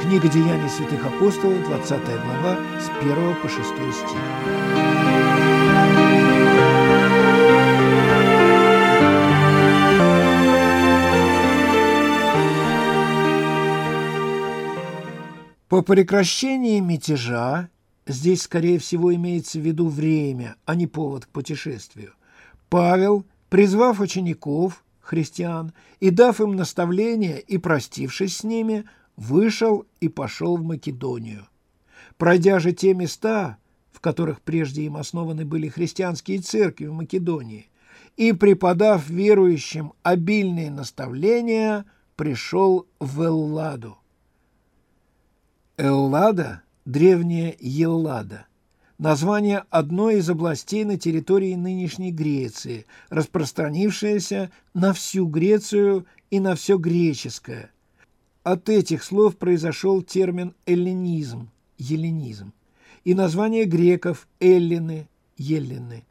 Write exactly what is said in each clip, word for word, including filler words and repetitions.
Книга Деяний святых апостолов, двадцатая глава, с первого по шестой стих. По прекращении мятежа, здесь, скорее всего, имеется в виду время, а не повод к путешествию, Павел, призвав учеников, христиан, и дав им наставление и простившись с ними, вышел и пошел в Македонию. Пройдя же те места, в которых прежде им основаны были христианские церкви в Македонии, и преподав верующим обильные наставления, пришел в Элладу. Эллада – древняя Еллада, название одной из областей на территории нынешней Греции, распространившееся на всю Грецию и на все греческое. От этих слов произошел термин эллинизм, еллинизм, и название греков – эллины, еллины.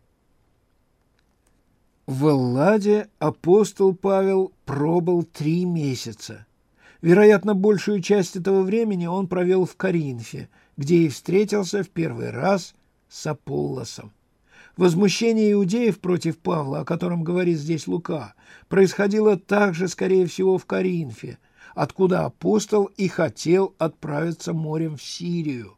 В Элладе апостол Павел пробыл три месяца. Вероятно, большую часть этого времени он провел в Коринфе, где и встретился в первый раз с Аполлосом. Возмущение иудеев против Павла, о котором говорит здесь Лука, происходило также, скорее всего, в Коринфе, откуда апостол и хотел отправиться морем в Сирию.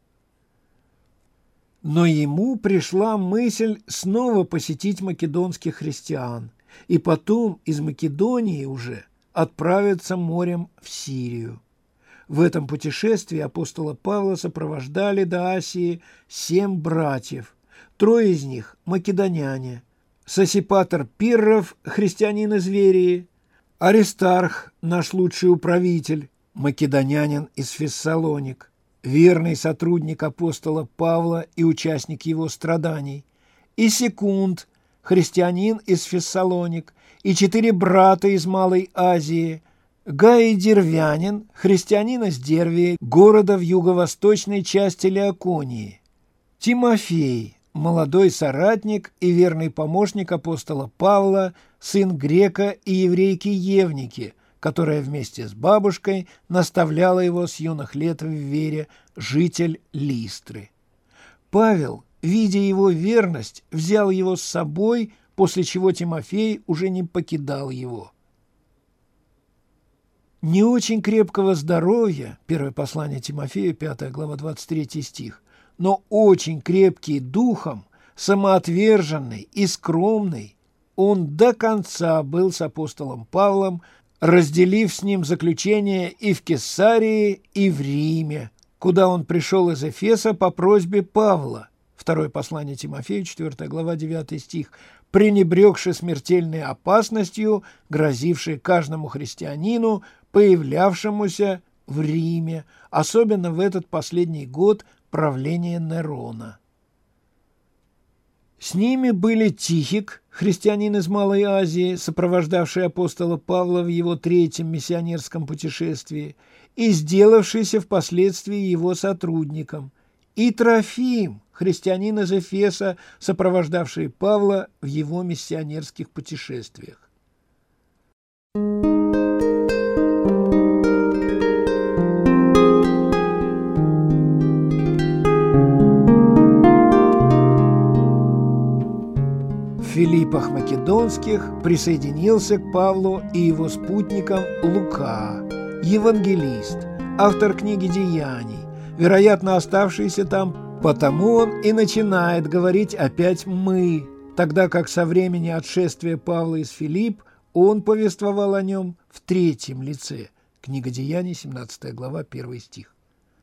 Но ему пришла мысль снова посетить македонских христиан, и потом из Македонии уже отправиться морем в Сирию. В этом путешествии апостола Павла сопровождали до Асии семь братьев, трое из них – македоняне, Сосипатр Пирров, христианин из Верии, Аристарх, наш лучший управитель, македонянин из Фессалоник, верный сотрудник апостола Павла и участник его страданий, и Секунд, христианин из Фессалоник, и четыре брата из Малой Азии, Гай Дервянин, христианин из Дервии, города в юго-восточной части Леоконии, Тимофей, молодой соратник и верный помощник апостола Павла, сын грека и еврейки Евники, которая вместе с бабушкой наставляла его с юных лет в вере, житель Листры. Павел, видя его верность, взял его с собой, после чего Тимофей уже не покидал его. Не очень крепкого здоровья, первое послание Тимофею, пятая глава, двадцать третий стих, но очень крепкий духом, самоотверженный и скромный, он до конца был с апостолом Павлом, разделив с ним заключение и в Кесарии, и в Риме, куда он пришел из Эфеса по просьбе Павла. Второе послание Тимофею, четвёртая глава, девятый стих, пренебрегши смертельной опасностью, грозившей каждому христианину, появлявшемуся в Риме, особенно в этот последний год правления Нерона. С ними были Тихик, христианин из Малой Азии, сопровождавший апостола Павла в его третьем миссионерском путешествии и сделавшийся впоследствии его сотрудником, и Трофим, христианин из Эфеса, сопровождавший Павла в его миссионерских путешествиях. В Филиппах Македонских присоединился к Павлу и его спутникам Лука, евангелист, автор книги «Деяний», вероятно, оставшийся там, потому он и начинает говорить опять «мы», тогда как со времени отшествия Павла из Филипп он повествовал о нем в третьем лице. Книга «Деяний», семнадцатая глава, первый стих.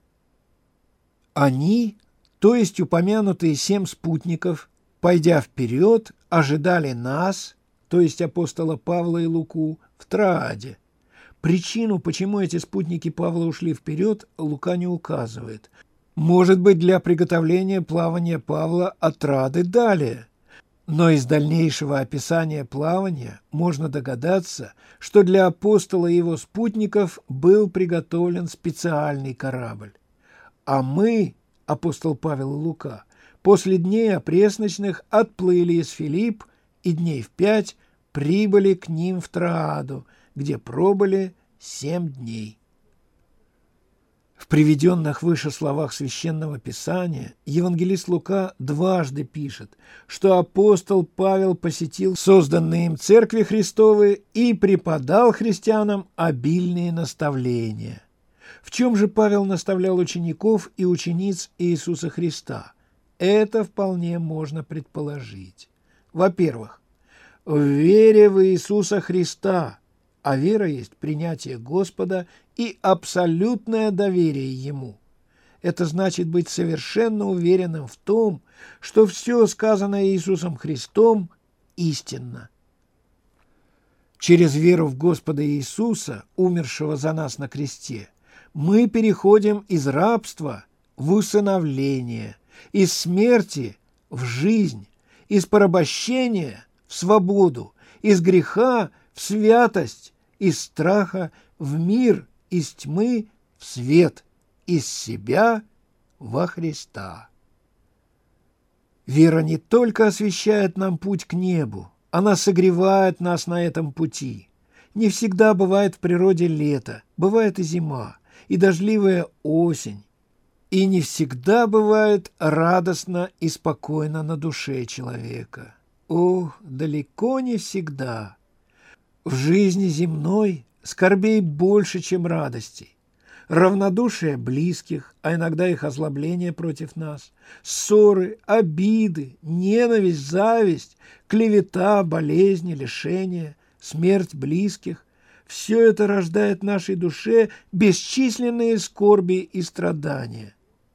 Они, то есть упомянутые семь спутников, пойдя вперед, ожидали нас, то есть апостола Павла и Луку, в Трааде. Причину, почему эти спутники Павла ушли вперед, Лука не указывает. Может быть, для приготовления плавания Павла от Трады далее. Но из дальнейшего описания плавания можно догадаться, что для апостола и его спутников был приготовлен специальный корабль. А мы, апостол Павел и Лука, после дней опресночных отплыли из Филипп и дней в пять прибыли к ним в Трааду, где пробыли семь дней. В приведенных выше словах Священного Писания евангелист Лука дважды пишет, что апостол Павел посетил созданные им церкви Христовы и преподал христианам обильные наставления. В чем же Павел наставлял учеников и учениц Иисуса Христа? Это вполне можно предположить. Во-первых, в вере в Иисуса Христа, а вера есть принятие Господа и абсолютное доверие Ему. Это значит быть совершенно уверенным в том, что все сказанное Иисусом Христом истинно. Через веру в Господа Иисуса, умершего за нас на кресте, мы переходим из рабства в усыновление, из смерти в жизнь, из порабощения в свободу, из греха в святость, из страха в мир, из тьмы в свет, из себя во Христа. Вера не только освещает нам путь к небу, она согревает нас на этом пути. Не всегда бывает в природе лето, бывает и зима, и дождливая осень, и не всегда бывает радостно и спокойно на душе человека. О, далеко не всегда. В жизни земной скорбей больше, чем радостей. Равнодушие близких, а иногда их озлобление против нас, ссоры, обиды, ненависть, зависть, клевета, болезни, лишения, смерть близких – все это рождает в нашей душе бесчисленные скорби и страдания.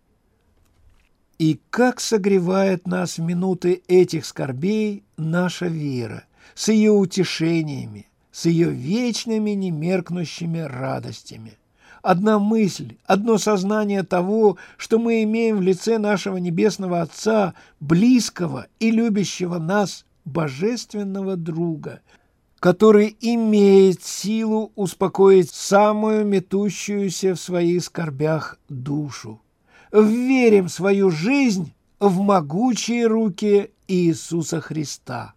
И как согревает нас в минуты этих скорбей наша вера, с ее утешениями, с ее вечными немеркнущими радостями. Одна мысль, одно сознание того, что мы имеем в лице нашего Небесного Отца, близкого и любящего нас божественного друга, который имеет силу успокоить самую метущуюся в своих скорбях душу. Вверим свою жизнь в могучие руки Иисуса Христа.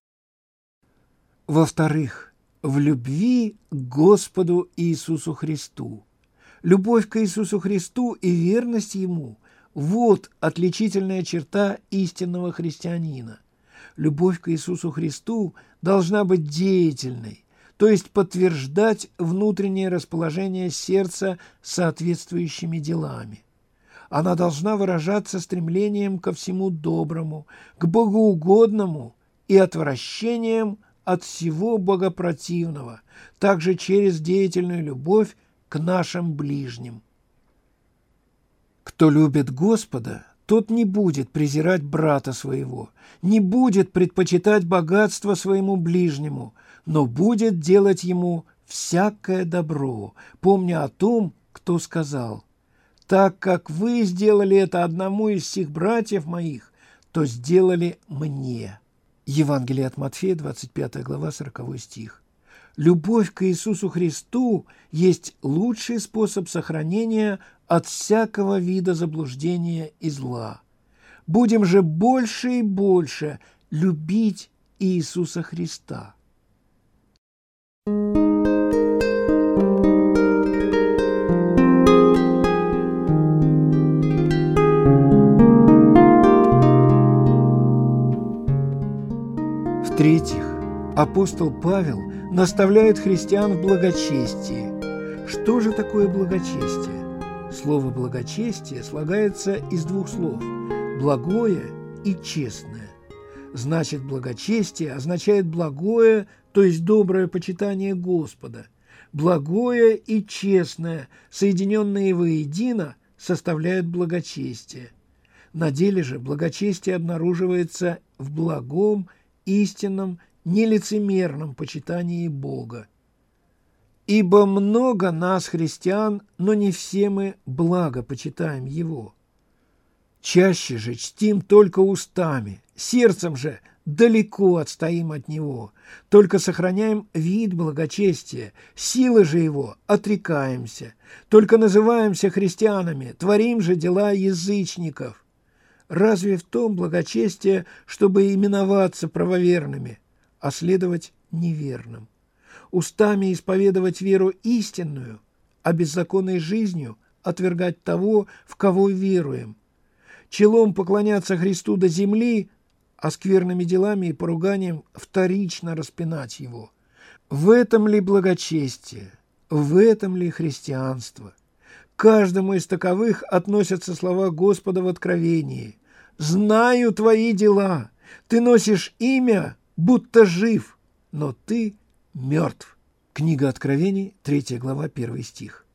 Во-вторых, в любви к Господу Иисусу Христу. Любовь к Иисусу Христу и верность Ему – вот отличительная черта истинного христианина. Любовь к Иисусу Христу должна быть деятельной, то есть подтверждать внутреннее расположение сердца соответствующими делами. Она должна выражаться стремлением ко всему доброму, к богоугодному и отвращением от всего богопротивного, также через деятельную любовь к нашим ближним. Кто любит Господа, тот не будет презирать брата своего, не будет предпочитать богатство своему ближнему, но будет делать ему всякое добро, помня о том, кто сказал: «Так как вы сделали это одному из сих братьев моих, то сделали мне». Евангелие от Матфея, двадцать пятая глава, сороковой стих. Любовь к Иисусу Христу есть лучший способ сохранения от всякого вида заблуждения и зла. Будем же больше и больше любить Иисуса Христа. В-третьих, апостол Павел наставляет христиан в благочестии. Что же такое благочестие? Слово «благочестие» слагается из двух слов – «благое» и «честное». Значит, благочестие означает благое, то есть доброе почитание Господа. Благое и честное, соединенные воедино, составляют благочестие. На деле же благочестие обнаруживается в благом, истинном, нелицемерном почитании Бога. Ибо много нас, христиан, но не все мы благо почитаем Его. Чаще же чтим только устами, сердцем же далеко отстоим от Него, только сохраняем вид благочестия, силы же Его отрекаемся, только называемся христианами, творим же дела язычников. Разве в том благочестие, чтобы именоваться правоверными, а следовать неверным? Устами исповедовать веру истинную, а беззаконной жизнью отвергать того, в кого веруем, челом поклоняться Христу до земли, а скверными делами и поруганием вторично распинать Его. В этом ли благочестие? В этом ли христианство? К каждому из таковых относятся слова Господа в Откровении. «Знаю твои дела, ты носишь имя, будто жив, но ты мертв». Книга Откровений, третья глава, первый стих.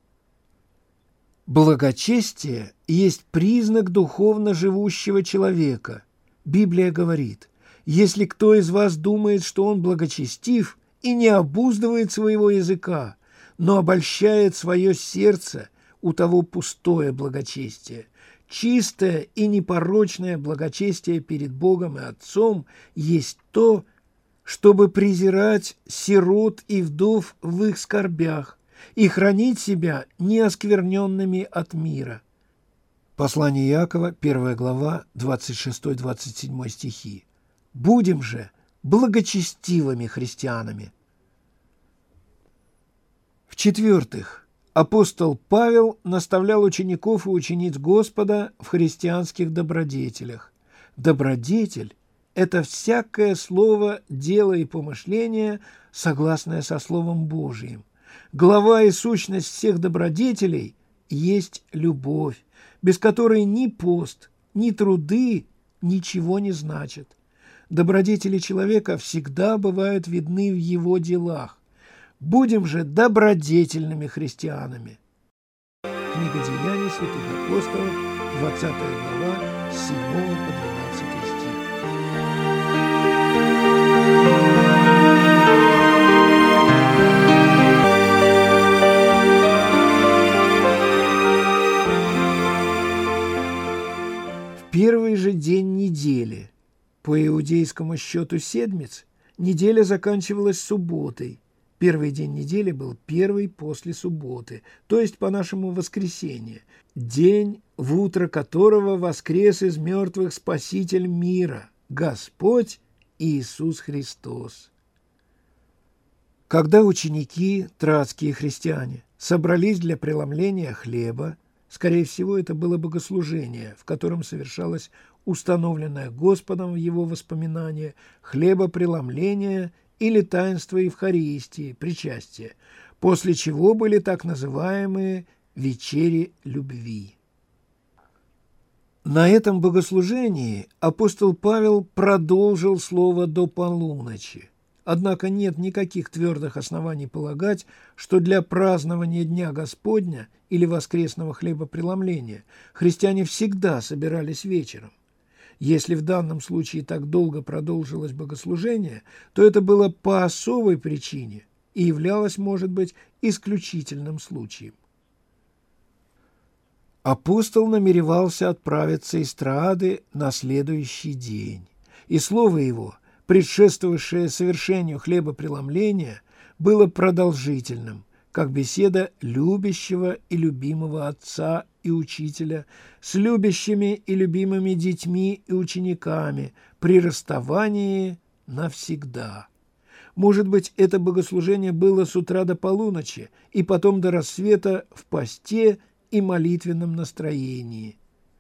Благочестие есть признак духовно живущего человека. Библия говорит: «Если кто из вас думает, что он благочестив и не обуздывает своего языка, но обольщает свое сердце, у того пустое благочестие». Чистое и непорочное благочестие перед Богом и Отцом есть то, чтобы презирать сирот и вдов в их скорбях и хранить себя неоскверненными от мира. Послание Иакова, первая глава, двадцать шестой двадцать седьмой стихи. «Будем же благочестивыми христианами». В-четвертых, апостол Павел наставлял учеников и учениц Господа в христианских добродетелях. Добродетель – это всякое слово, дело и помышление, согласное со Словом Божиим. Глава и сущность всех добродетелей есть любовь, без которой ни пост, ни труды ничего не значат. Добродетели человека всегда бывают видны в его делах. Будем же добродетельными христианами. Книга Деяний святых апостолов, двадцатая глава, с седьмого по двенадцатый стих. В первый же день недели, по иудейскому счету седмиц, неделя заканчивалась субботой. Первый день недели был первый после субботы, то есть по-нашему воскресенье, день, в утро которого воскрес из мертвых Спаситель мира, Господь Иисус Христос. Когда ученики, троадские христиане, собрались для преломления хлеба, скорее всего, это было богослужение, в котором совершалось установленное Господом в его воспоминания хлебопреломление или таинство Евхаристии, причастия, после чего были так называемые вечери любви. На этом богослужении апостол Павел продолжил слово до полуночи. Однако нет никаких твердых оснований полагать, что для празднования Дня Господня или воскресного хлебопреломления христиане всегда собирались вечером. Если в данном случае так долго продолжилось богослужение, то это было по особой причине и являлось, может быть, исключительным случаем. Апостол намеревался отправиться из Троады на следующий день, и слово его, предшествовавшее совершению хлебопреломления, было продолжительным, как беседа любящего и любимого отца и учителя с любящими и любимыми детьми и учениками при расставании навсегда. Может быть, это богослужение было с утра до полуночи и потом до рассвета в посте и молитвенном настроении.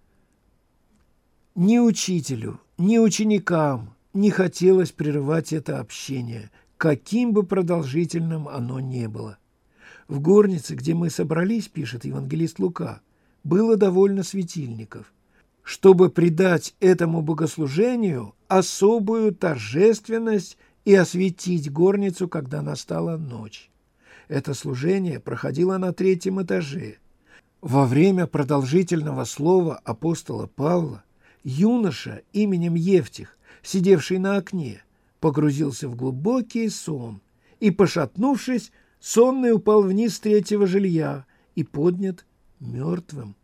Ни учителю, ни ученикам не хотелось прерывать это общение, каким бы продолжительным оно ни было. В горнице, где мы собрались, пишет евангелист Лука, было довольно светильников, чтобы придать этому богослужению особую торжественность и осветить горницу, когда настала ночь. Это служение проходило на третьем этаже. Во время продолжительного слова апостола Павла юноша именем Евтих, сидевший на окне, погрузился в глубокий сон и, пошатнувшись, сонный упал вниз с третьего жилья и поднят мертвым.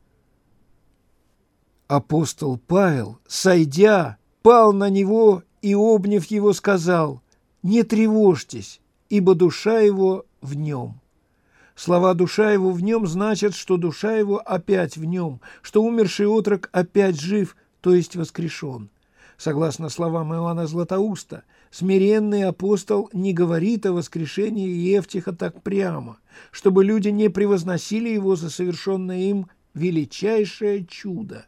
Апостол Павел, сойдя, пал на него и, обняв его, сказал: «Не тревожьтесь, ибо душа его в нем». Слова «душа его в нем» значат, что душа его опять в нем, что умерший отрок опять жив, то есть воскрешен. Согласно словам Иоанна Златоуста, смиренный апостол не говорит о воскрешении Евтиха так прямо, чтобы люди не превозносили его за совершенное им величайшее чудо.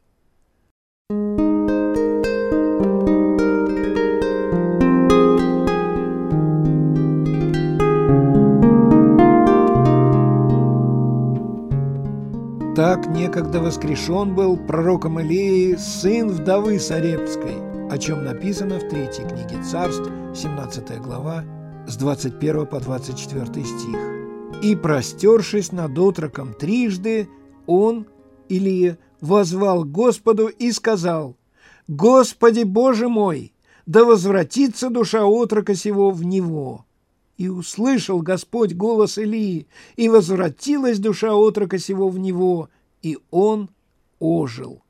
Так некогда воскрешен был пророком Илии сын вдовы Сарепской, о чем написано в третьей книге Царств, семнадцатая глава, с двадцать первого по двадцать четвёртый стих. «И, простершись над отроком трижды, он, Илия, воззвал к Господу и сказал: Господи Боже мой, да возвратится душа отрока сего в него. И услышал Господь голос Илии, и возвратилась душа отрока сего в него, и он ожил.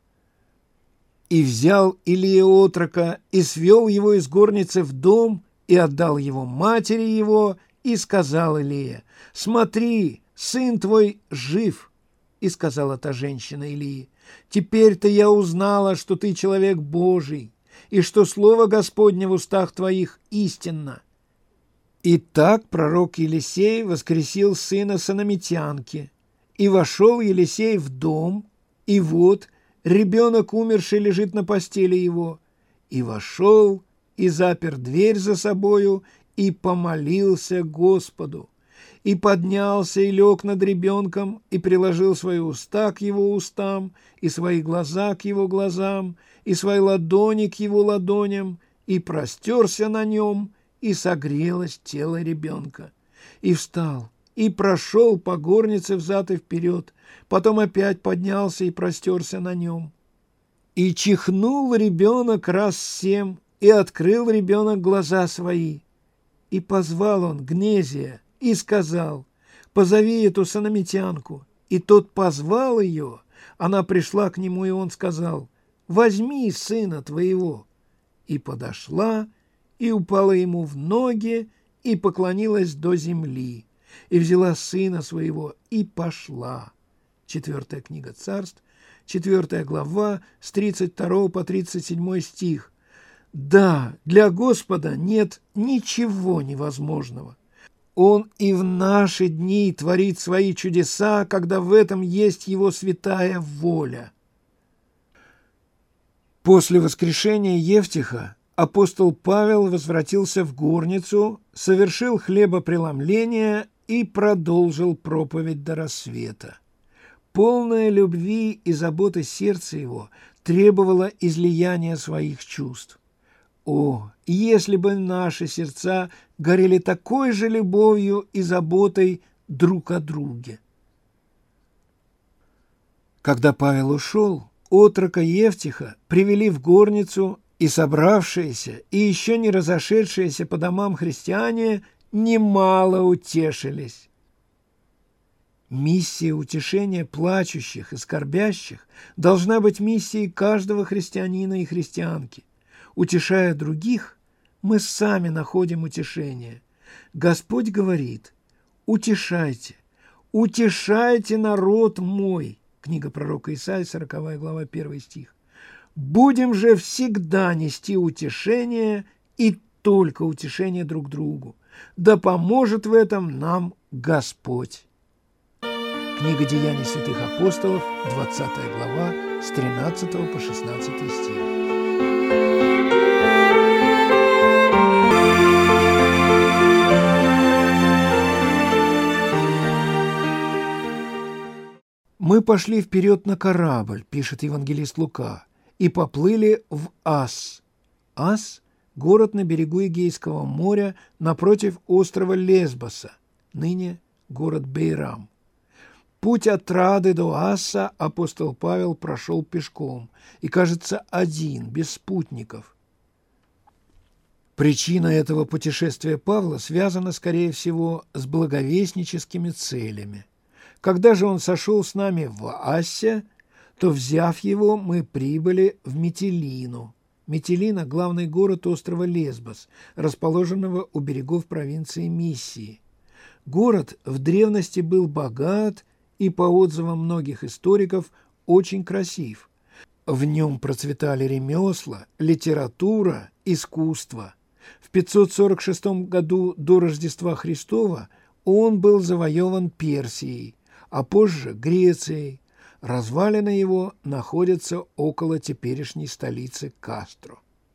И взял Илия отрока, и свел его из горницы в дом, и отдал его матери его, и сказал Илия: смотри, сын твой жив. И сказала та женщина Илии: теперь-то я узнала, что ты человек Божий, и что слово Господне в устах твоих истинно. И так пророк Елисей воскресил сына санамитянки. И вошел Елисей в дом, и вот ребенок умерший лежит на постели его. И вошел, и запер дверь за собою, и помолился Господу. И поднялся, и лег над ребенком, и приложил свои уста к его устам, и свои глаза к его глазам, и свои ладони к его ладоням, и простерся на нем, и согрелось тело ребенка. И встал, и прошел по горнице взад и вперед, потом опять поднялся и простерся на нем. И чихнул ребенок раз семь, и открыл ребенок глаза свои. И позвал он Гнезия, и сказал: позови эту санамитянку. И тот позвал ее, она пришла к нему, и он сказал: возьми сына твоего. И подошла, и упала ему в ноги, и поклонилась до земли, и взяла сына своего, и пошла. Четвертая книга Царств, четвертая глава, с тридцать второго по тридцать седьмой стих. Да, для Господа нет ничего невозможного. Он и в наши дни творит свои чудеса, когда в этом есть его святая воля. После воскрешения Евтиха апостол Павел возвратился в горницу, совершил хлебопреломление и продолжил проповедь до рассвета. Полное любви и заботы сердце его требовало излияния своих чувств. О, если бы наши сердца горели такой же любовью и заботой друг о друге! Когда Павел ушел, отрока Евтиха привели в горницу, и собравшиеся и еще не разошедшиеся по домам христиане немало утешились. Миссия утешения плачущих и скорбящих должна быть миссией каждого христианина и христианки. Утешая других, мы сами находим утешение. Господь говорит: утешайте, утешайте народ мой. Книга пророка Исаии, сороковая глава, первый стих. Будем же всегда нести утешение и только утешение друг другу. Да поможет в этом нам Господь. Книга Деяний святых апостолов, двадцатая глава, с тринадцатого по шестнадцатый стих. «Мы пошли вперед на корабль», — пишет евангелист Лука, «и поплыли в Ас». Ас – город на берегу Эгейского моря напротив острова Лесбоса, ныне город Бейрам. Путь от Рады до Асса апостол Павел прошел пешком и, кажется, один, без спутников. Причина этого путешествия Павла связана, скорее всего, с благовестническими целями. Когда же он сошел с нами в Ассе, то, взяв его, мы прибыли в Митилину. Митилина – главный город острова Лесбос, расположенного у берегов провинции Миссии. Город в древности был богат и, по отзывам многих историков, очень красив. В нем процветали ремесла, литература, искусство. В пятьсот сорок шестом году до Рождества Христова он был завоеван Персией, а позже Грецией. Развалины его находятся около теперешней столицы Кастро.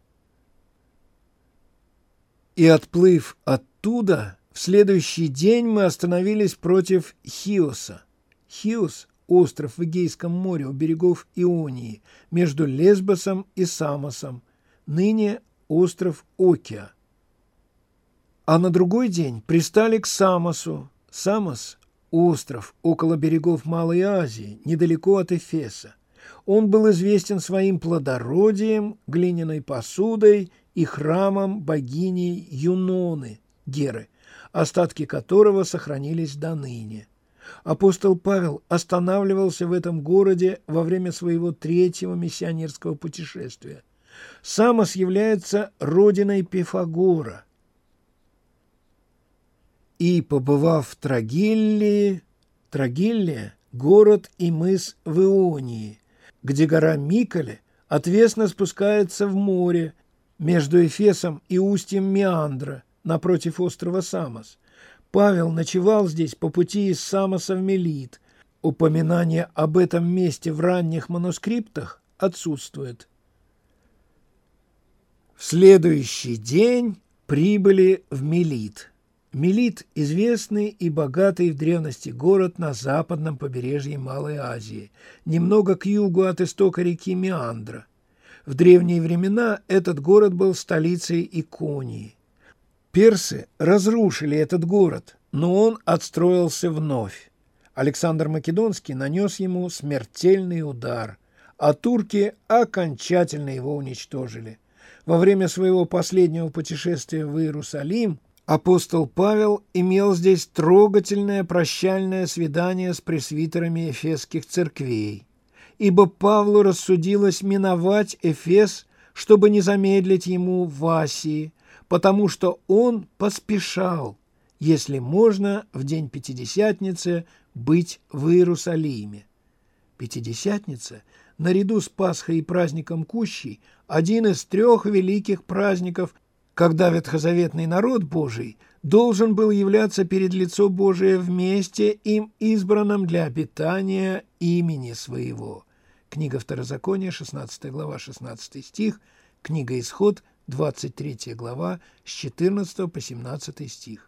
И отплыв оттуда, в следующий день мы остановились против Хиоса. Хиос – остров в Эгейском море у берегов Ионии, между Лесбосом и Самосом, ныне остров Окия. А на другой день пристали к Самосу. Самос – остров около берегов Малой Азии, недалеко от Эфеса. Он был известен своим плодородием, глиняной посудой и храмом богини Юноны, Геры, остатки которого сохранились до ныне. Апостол Павел останавливался в этом городе во время своего третьего миссионерского путешествия. Самос является родиной Пифагора. И, побывав в Трагиллии, Трагиллия – город и мыс в Ионии, где гора Микале отвесно спускается в море между Эфесом и устьем Меандра, напротив острова Самос. Павел ночевал здесь по пути из Самоса в Мелит. Упоминание об этом месте в ранних манускриптах отсутствует. В следующий день прибыли в Мелит. Мелит – известный и богатый в древности город на западном побережье Малой Азии, немного к югу от истока реки Меандра. В древние времена этот город был столицей Иконии. Персы разрушили этот город, но он отстроился вновь. Александр Македонский нанес ему смертельный удар, а турки окончательно его уничтожили. Во время своего последнего путешествия в Иерусалим апостол Павел имел здесь трогательное прощальное свидание с пресвитерами эфесских церквей, ибо Павлу рассудилось миновать Эфес, чтобы не замедлить ему в Асии, потому что он поспешал, если можно, в день Пятидесятницы быть в Иерусалиме. Пятидесятница, наряду с Пасхой и праздником Кущей, один из трех великих праздников, когда ветхозаветный народ Божий должен был являться перед лицо Божие вместе им избранным для обитания имени своего. Книга Второзакония, шестнадцатая глава, шестнадцатый стих, книга Исход, двадцать третья глава, с четырнадцатого по семнадцатый стих.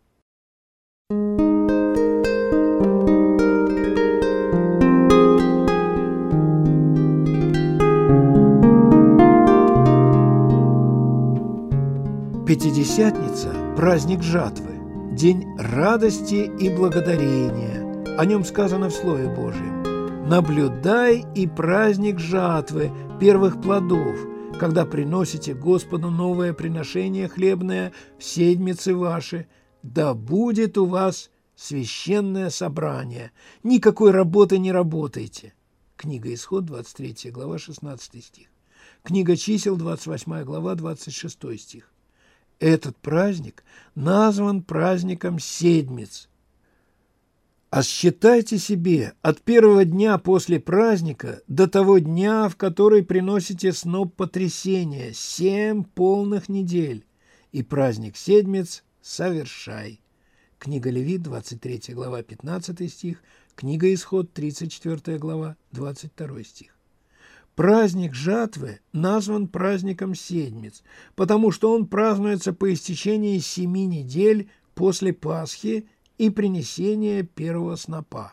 Пятидесятница – праздник жатвы, день радости и благодарения. О нем сказано в Слове Божьем. «Наблюдай и праздник жатвы, первых плодов, когда приносите Господу новое приношение хлебное в седмицы ваши, да будет у вас священное собрание. Никакой работы не работайте». Книга Исход, двадцать третья глава, шестнадцатый стих. Книга Чисел, двадцать восьмая глава, двадцать шестой стих. Этот праздник назван праздником Седмиц. А считайте себе от первого дня после праздника до того дня, в который приносите сноп потрясения, семь полных недель, и праздник Седмиц совершай. Книга Левит, двадцать третья глава, пятнадцатый стих, книга Исход, тридцать четвёртая глава, двадцать второй стих. Праздник жатвы назван праздником Седмиц, потому что он празднуется по истечении семи недель после Пасхи и принесения первого снопа.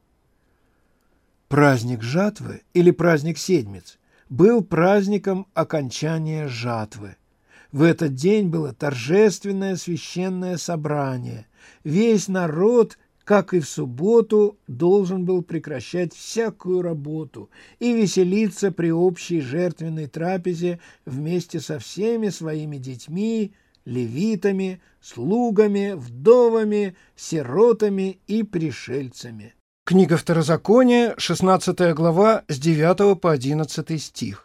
Праздник жатвы или праздник Седмиц был праздником окончания жатвы. В этот день было торжественное священное собрание. Весь народ, как и в субботу, должен был прекращать всякую работу и веселиться при общей жертвенной трапезе вместе со всеми своими детьми, левитами, слугами, вдовами, сиротами и пришельцами. Книга Второзакония, шестнадцатая глава, с девятого по одиннадцатый стих.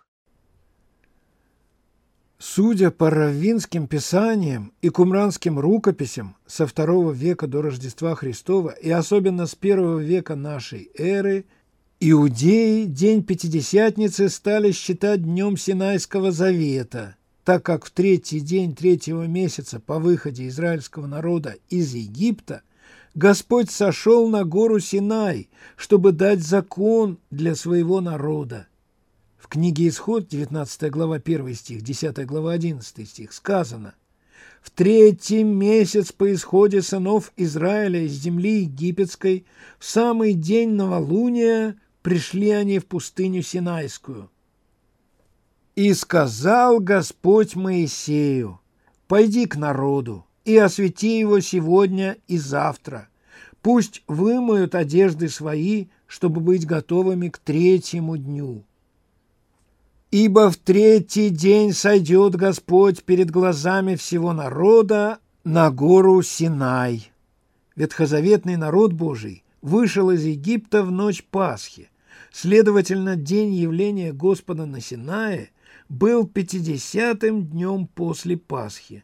Судя по раввинским писаниям и кумранским рукописям со второго века до Рождества Христова и особенно с первого века нашей эры, иудеи день Пятидесятницы стали считать днем Синайского завета, так как в третий день третьего месяца по выходе израильского народа из Египта Господь сошел на гору Синай, чтобы дать закон для своего народа. В книге Исход, девятнадцатая глава, первый стих, десятая глава, одиннадцатый стих, сказано: «В третий месяц по исходе сынов Израиля из земли египетской, в самый день новолуния пришли они в пустыню Синайскую. И сказал Господь Моисею: пойди к народу и освети его сегодня и завтра. Пусть вымоют одежды свои, чтобы быть готовыми к третьему дню. Ибо в третий день сойдет Господь перед глазами всего народа на гору Синай». Ветхозаветный народ Божий вышел из Египта в ночь Пасхи. Следовательно, день явления Господа на Синае был пятидесятым днем после Пасхи.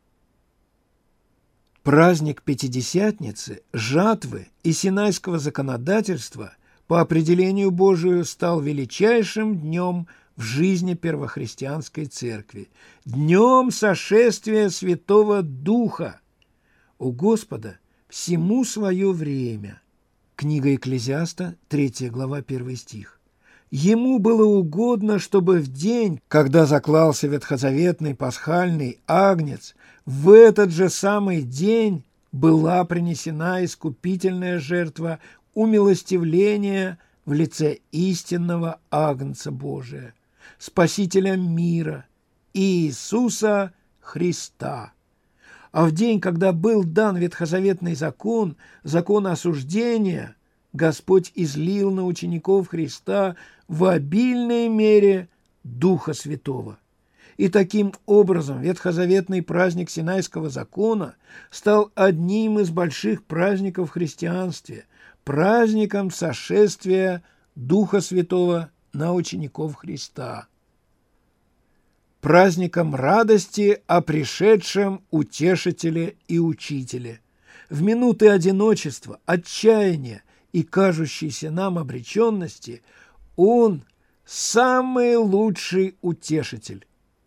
Праздник Пятидесятницы, жатвы и синайского законодательства по определению Божию стал величайшим днем в жизни первохристианской церкви, днем сошествия Святого Духа. У Господа всему свое время. Книга Экклезиаста, третья глава, первый стих. Ему было угодно, чтобы в день, когда заклался ветхозаветный пасхальный агнец, в этот же самый день была принесена искупительная жертва умилостивления в лице истинного агнца Божия, Спасителя мира, Иисуса Христа. А в день, когда был дан ветхозаветный закон, закон осуждения, Господь излил на учеников Христа в обильной мере Духа Святого. И таким образом ветхозаветный праздник Синайского закона стал одним из больших праздников в христианстве, праздником сошествия Духа Святого на учеников Христа, праздником радости о пришедшем Утешителе и Учителе. В минуты одиночества, отчаяния и кажущейся нам обреченности Он самый лучший утешитель.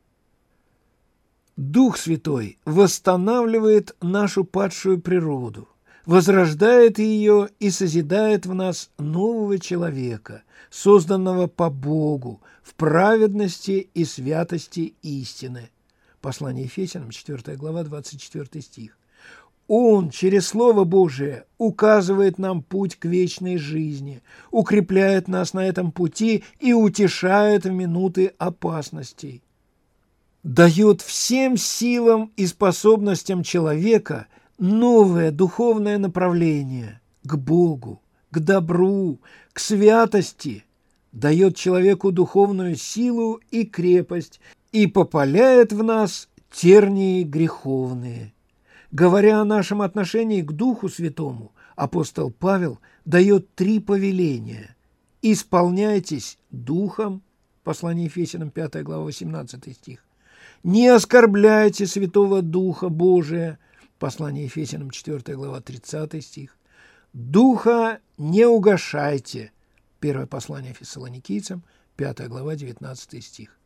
Дух Святой восстанавливает нашу падшую природу, возрождает ее и созидает в нас нового человека, созданного по Богу в праведности и святости истины. Послание Ефесянам, четвёртая глава, двадцать четвёртый стих. Он через Слово Божие указывает нам путь к вечной жизни, укрепляет нас на этом пути и утешает в минуты опасностей. Дает всем силам и способностям человека новое духовное направление к Богу, к добру, к святости, дает человеку духовную силу и крепость и попаляет в нас тернии греховные. Говоря о нашем отношении к Духу Святому, апостол Павел дает три повеления. «Исполняйтесь Духом», послание Ефесянам, пятая глава, восемнадцатый стих. «Не оскорбляйте Святого Духа Божия», послание Ефесянам, четвёртая глава, тридцатый стих. «Духа не угашайте», первое послание Фессалоникийцам, пятая глава, девятнадцатый стих.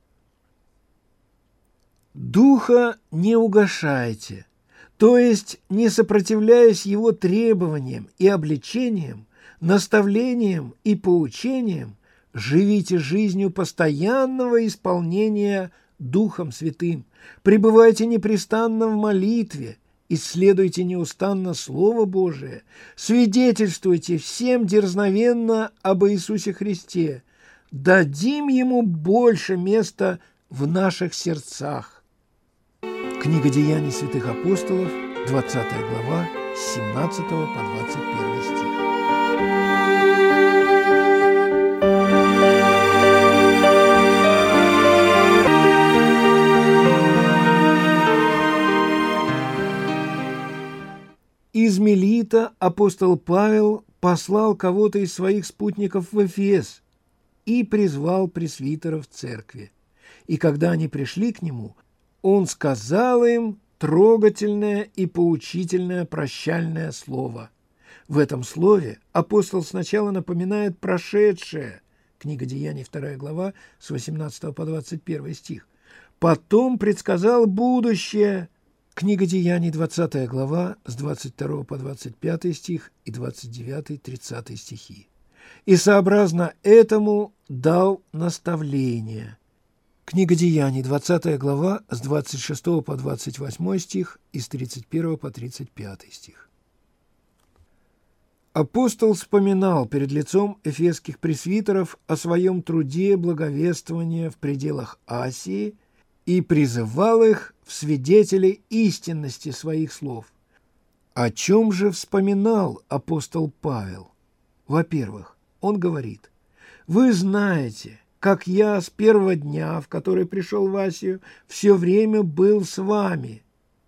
«Духа не угашайте», то есть, не сопротивляясь его требованиям и обличениям, наставлениям и поучениям, живите жизнью постоянного исполнения Духом Святым, пребывайте непрестанно в молитве, исследуйте неустанно Слово Божие, свидетельствуйте всем дерзновенно об Иисусе Христе, дадим Ему больше места в наших сердцах. Книга Деяний святых апостолов, двадцатая глава, с семнадцатого по двадцать первый стих. Из Мелита апостол Павел послал кого-то из своих спутников в Эфес и призвал пресвитеров церкви. И когда они пришли к нему, он сказал им трогательное и поучительное прощальное слово. В этом слове апостол сначала напоминает прошедшее, книга Деяний, вторая глава, с восемнадцатого по двадцать первый стих, потом предсказал будущее. Книга Деяний, двадцатая глава, с двадцать второго по двадцать пятый стих и двадцать девятый тридцатый стихи. И сообразно этому дал наставление. Книга Деяний, двадцатая глава, с двадцать шестого по двадцать восьмой стих и с тридцать первого по тридцать пятый стих. Апостол вспоминал перед лицом эфесских пресвитеров о своем труде благовествования в пределах Асии и призывал их в свидетели истинности своих слов. О чем же вспоминал апостол Павел? Во-первых, он говорит: «Вы знаете, как я с первого дня, в который пришел в Асию, все время был с вами».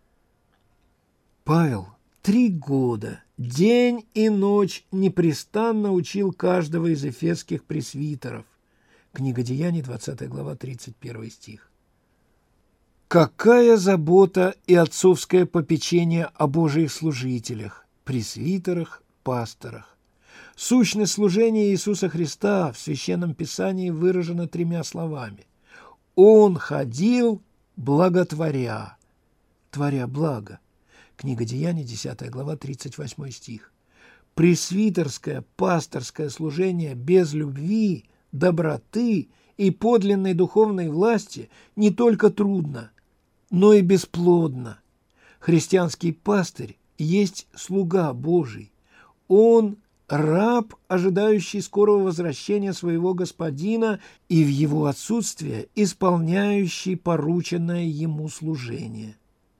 Павел три года, день и ночь непрестанно учил каждого из эфесских пресвитеров. Книга Деяний, двадцатая глава, тридцать первый стих. Какая забота и отцовское попечение о Божьих служителях, пресвитерах, пасторах! Сущность служения Иисуса Христа в Священном Писании выражена тремя словами. «Он ходил, благотворя», творя благо. Книга Деяний, десятая глава, тридцать восьмой стих. Пресвитерское, пасторское служение без любви, доброты и подлинной духовной власти не только трудно, но и бесплодно. Христианский пастырь есть слуга Божий. Он раб, ожидающий скорого возвращения своего господина и в его отсутствие исполняющий порученное ему служение.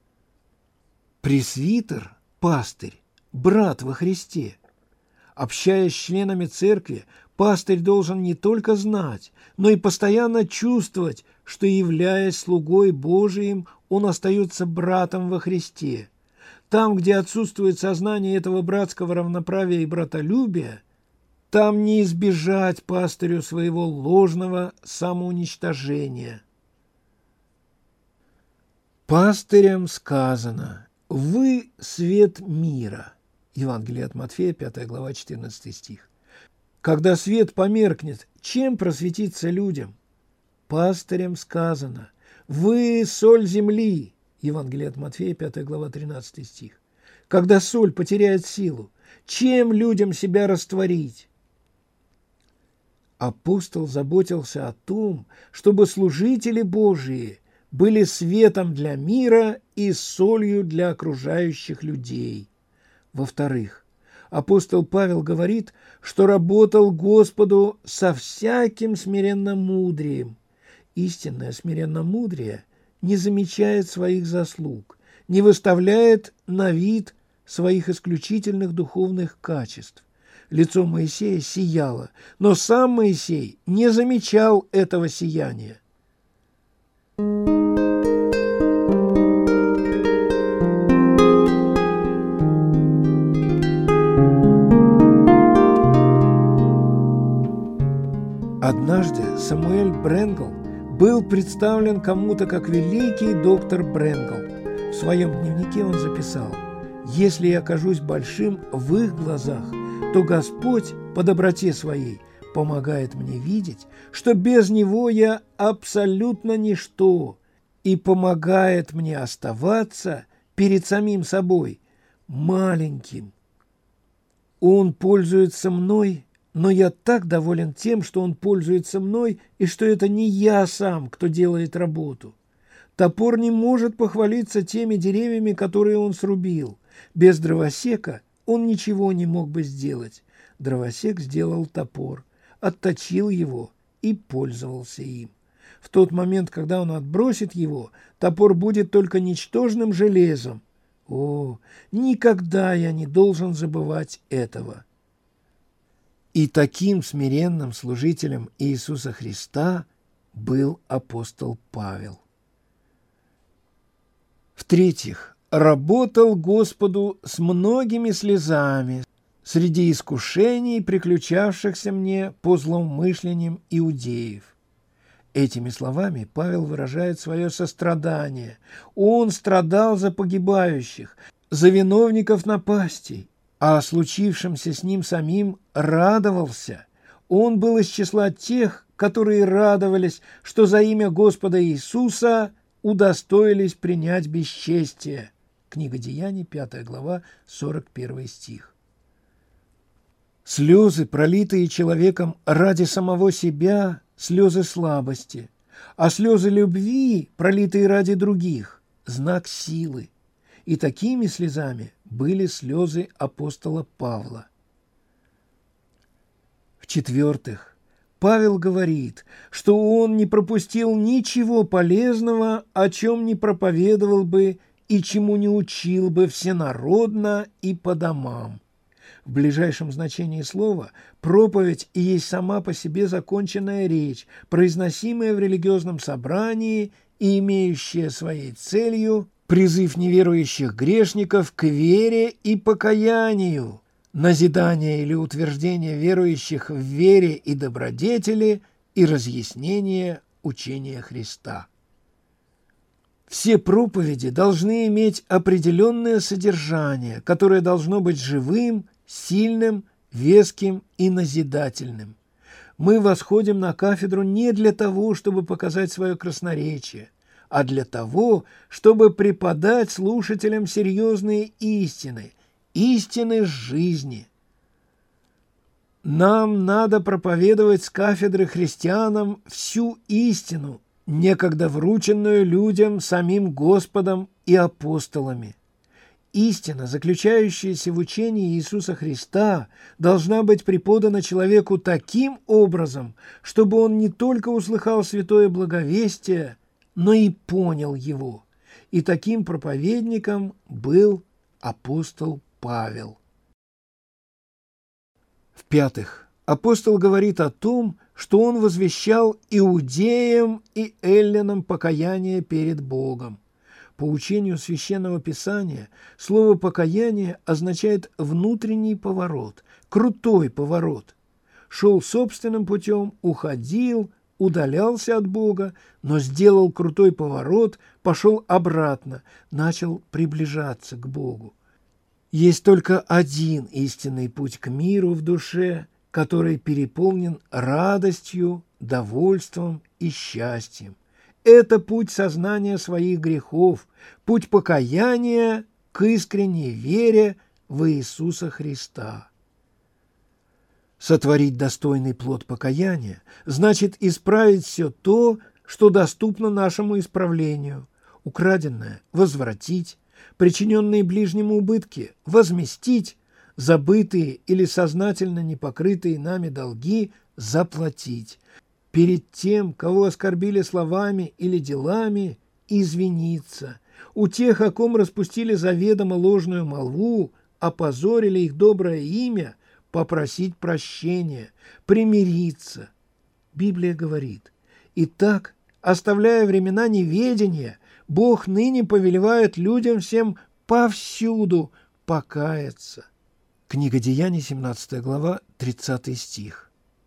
Пресвитер, пастырь, брат во Христе. Общаясь с членами церкви, пастырь должен не только знать, но и постоянно чувствовать, что, являясь слугой Божиим, он остается братом во Христе. Там, где отсутствует сознание этого братского равноправия и братолюбия, там не избежать пастырю своего ложного самоуничтожения. Пастырям сказано: «Вы свет мира». Евангелие от Матфея, пятая глава, четырнадцатый стих. Когда свет померкнет, чем просветиться людям? Пастырям сказано: «Вы соль земли». Евангелие от Матфея, пятая глава, тринадцатый стих. Когда соль потеряет силу, чем людям себя растворить? Апостол заботился о том, чтобы служители Божии были светом для мира и солью для окружающих людей. Во-вторых, апостол Павел говорит, что работал Господу со всяким смиренномудрием. Истинное смиренномудрие не замечает своих заслуг, не выставляет на вид своих исключительных духовных качеств. Лицо Моисея сияло, но сам Моисей не замечал этого сияния. Однажды Самуэль Бренгл был представлен кому-то как великий доктор Бренгл. В своем дневнике он записал: «Если я окажусь большим в их глазах, то Господь по доброте своей помогает мне видеть, что без Него я абсолютно ничто, и помогает мне оставаться перед самим собой маленьким. Он пользуется мной, но я так доволен тем, что он пользуется мной, и что это не я сам, кто делает работу. Топор не может похвалиться теми деревьями, которые он срубил. Без дровосека он ничего не мог бы сделать. Дровосек сделал топор, отточил его и пользовался им. В тот момент, когда он отбросит его, топор будет только ничтожным железом. О, никогда я не должен забывать этого». И таким смиренным служителем Иисуса Христа был апостол Павел. В-третьих, работал Господу с многими слезами среди искушений, приключавшихся мне по злоумышлениям иудеев. Этими словами Павел выражает свое сострадание. Он страдал за погибающих, за виновников напастей, а о случившемся с ним самим радовался. Он был из числа тех, которые радовались, что за имя Господа Иисуса удостоились принять бесчестие. Книга Деяний, пятая глава, сорок первый стих. Слезы, пролитые человеком ради самого себя, слезы слабости, а слезы любви, пролитые ради других, знак силы. И такими слезами были слезы апостола Павла. В-четвертых, Павел говорит, что он не пропустил ничего полезного, о чем не проповедовал бы и чему не учил бы всенародно и по домам. В ближайшем значении слова проповедь и есть сама по себе законченная речь, произносимая в религиозном собрании и имеющая своей целью призыв неверующих грешников к вере и покаянию, назидание или утверждение верующих в вере и добродетели и разъяснение учения Христа. Все проповеди должны иметь определенное содержание, которое должно быть живым, сильным, веским и назидательным. Мы восходим на кафедру не для того, чтобы показать свое красноречие, а для того, чтобы преподать слушателям серьезные истины, истины жизни. Нам надо проповедовать с кафедры христианам всю истину, некогда врученную людям самим Господом и апостолами. Истина, заключающаяся в учении Иисуса Христа, должна быть преподана человеку таким образом, чтобы он не только услыхал святое благовестие, но и понял его. И таким проповедником был апостол Павел. В-пятых, апостол говорит о том, что он возвещал иудеям и эллинам покаяние перед Богом. По учению Священного Писания слово «покаяние» означает внутренний поворот, крутой поворот. Шел собственным путем, уходил, удалялся от Бога, но сделал крутой поворот, пошел обратно, начал приближаться к Богу. Есть только один истинный путь к миру в душе, который переполнен радостью, довольством и счастьем. Это путь сознания своих грехов, путь покаяния к искренней вере в Иисуса Христа. Сотворить достойный плод покаяния значит исправить все то, что доступно нашему исправлению, украденное возвратить, причиненные ближнему убытки возместить, забытые или сознательно не покрытые нами долги заплатить. Перед тем, кого оскорбили словами или делами, извиниться. У тех, о ком распустили заведомо ложную молву, опозорили их доброе имя, попросить прощения, примириться. Библия говорит: «Итак, оставляя времена неведения, Бог ныне повелевает людям всем повсюду покаяться». Книга Деяний, семнадцатая глава, тридцатый стих.